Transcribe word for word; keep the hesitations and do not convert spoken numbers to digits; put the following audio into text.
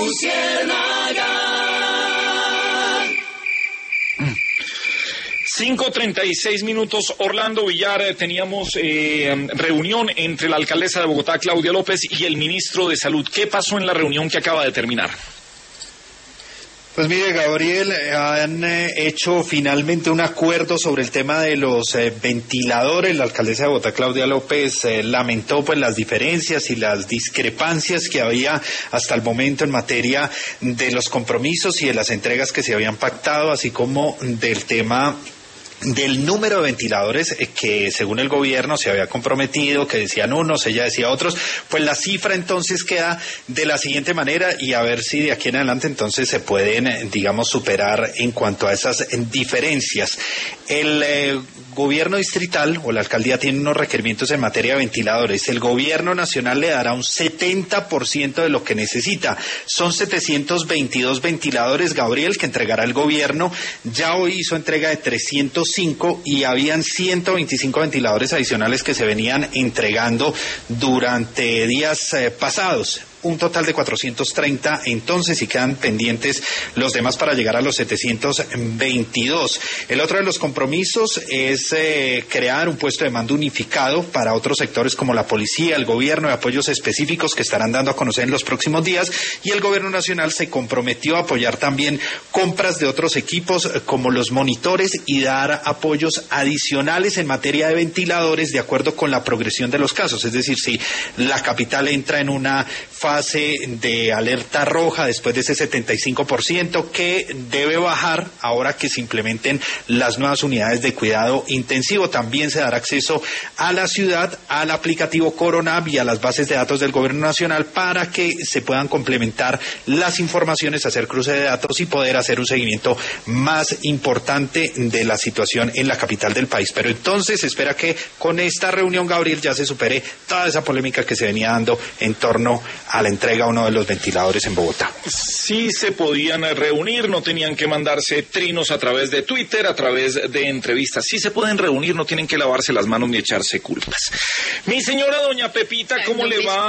Luciérnaga. cinco treinta y seis minutos, Orlando Villar, eh, teníamos eh, reunión entre la alcaldesa de Bogotá, Claudia López, y el ministro de Salud. ¿Qué pasó en la reunión que acaba de terminar? Pues mire, Gabriel, han eh, hecho finalmente un acuerdo sobre el tema de los eh, ventiladores. La alcaldesa de Bogotá, Claudia López, eh, lamentó pues las diferencias y las discrepancias que había hasta el momento en materia de los compromisos y de las entregas que se habían pactado, así como del tema del número de ventiladores que según el gobierno se había comprometido, que decían unos, ella decía otros. Pues la cifra entonces queda de la siguiente manera, y a ver si de aquí en adelante entonces se pueden, digamos, superar en cuanto a esas diferencias. El eh, gobierno distrital o la alcaldía tiene unos requerimientos en materia de ventiladores. El gobierno nacional le dará un setenta por ciento de lo que necesita. Son setecientos veintidós ventiladores, Gabriel, que entregará el gobierno. Ya hoy hizo entrega de trescientos cinco y habían ciento veinticinco ventiladores adicionales que se venían entregando durante días eh, pasados. Un total de cuatrocientos treinta, entonces, y quedan pendientes los demás para llegar a los setecientos veintidós. El otro de los compromisos es eh, crear un puesto de mando unificado para otros sectores como la policía, el gobierno, de apoyos específicos que estarán dando a conocer en los próximos días, y el gobierno nacional se comprometió a apoyar también compras de otros equipos eh, como los monitores, y dar apoyos adicionales en materia de ventiladores de acuerdo con la progresión de los casos. Es decir, si la capital entra en una fase de alerta roja después de ese setenta y cinco por ciento que debe bajar ahora que se implementen las nuevas unidades de cuidado intensivo. También se dará acceso a la ciudad, al aplicativo Corona y a las bases de datos del gobierno nacional para que se puedan complementar las informaciones, hacer cruce de datos y poder hacer un seguimiento más importante de la situación en la capital del país. Pero entonces se espera que con esta reunión, Gabriel, ya se supere toda esa polémica que se venía dando en torno a la entrega a uno de los ventiladores en Bogotá. Sí se podían reunir, no tenían que mandarse trinos a través de Twitter, a través de entrevistas. Sí se pueden reunir, no tienen que lavarse las manos ni echarse culpas. Mi señora doña Pepita, ¿cómo le va?